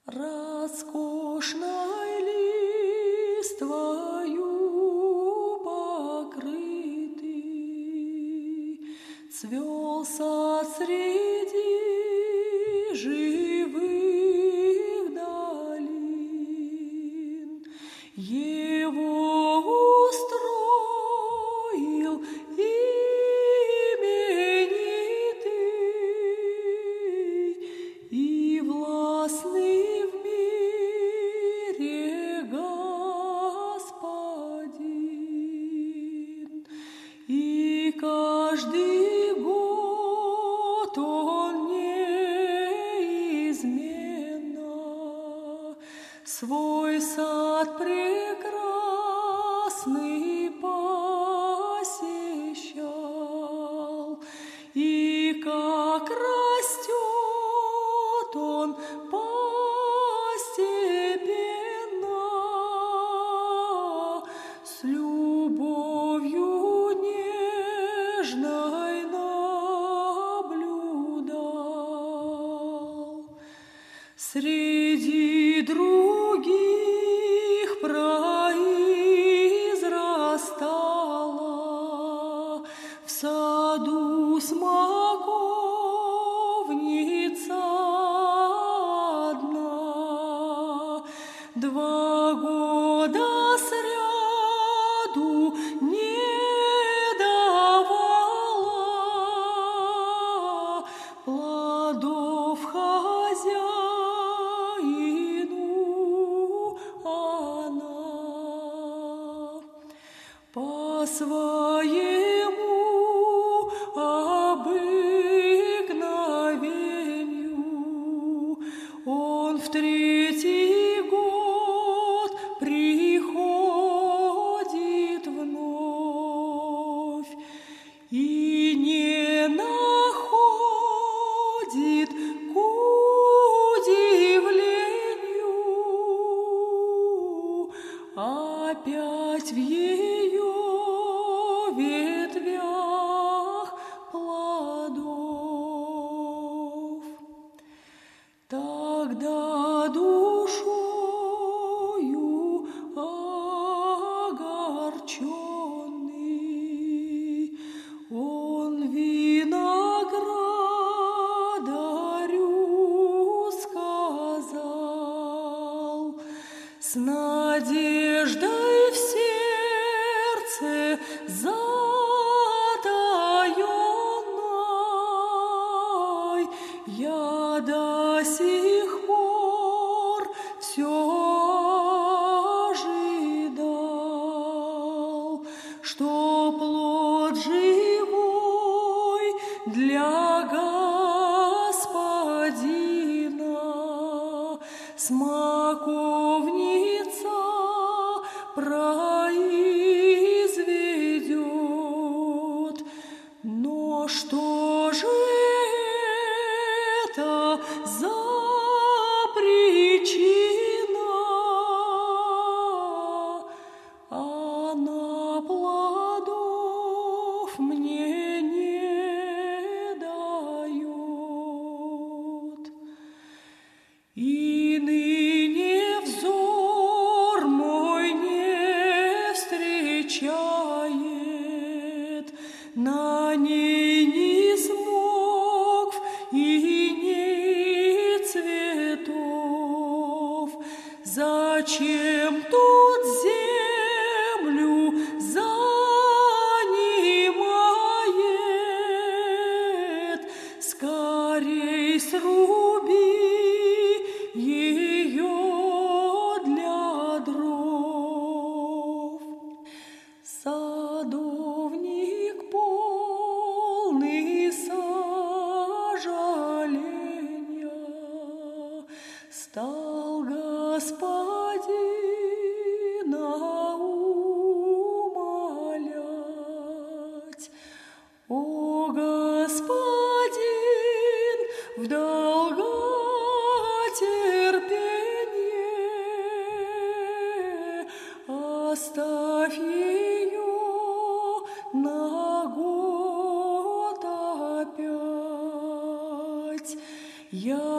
Роскошной листвою покрытый, цвел среди живых долин. Его устроил именитый и властный в мире Господин. И каждый год он неизменно свой сад прекрасный посещал. И как растет он постепенно, с любовью нежной наблюдал. Среди других произрастала в саду смоковница одна. 2 года сряду не давала плодов хозяину она. По своему обыкновению он в 3-й год приходит вновь и не находит к удивлению опять в ее ветвях плодов. Тогда душою огорченный он виноградарю сказал, с надеждой в сердце затаенной, я до сих пор все ожидал, что плод живой для Господина смоковница произведет. Но что же это за причина? Она плодов мне не дает. И ныне взор мой не встречает на ней ни смокв и ни цветов. Зачем тут землю занимает? Скорей сруби ее для дров. Садовник полный сожаления стал Господина умолять. О, Господин, в долготерпение оставь ее на год опять. Я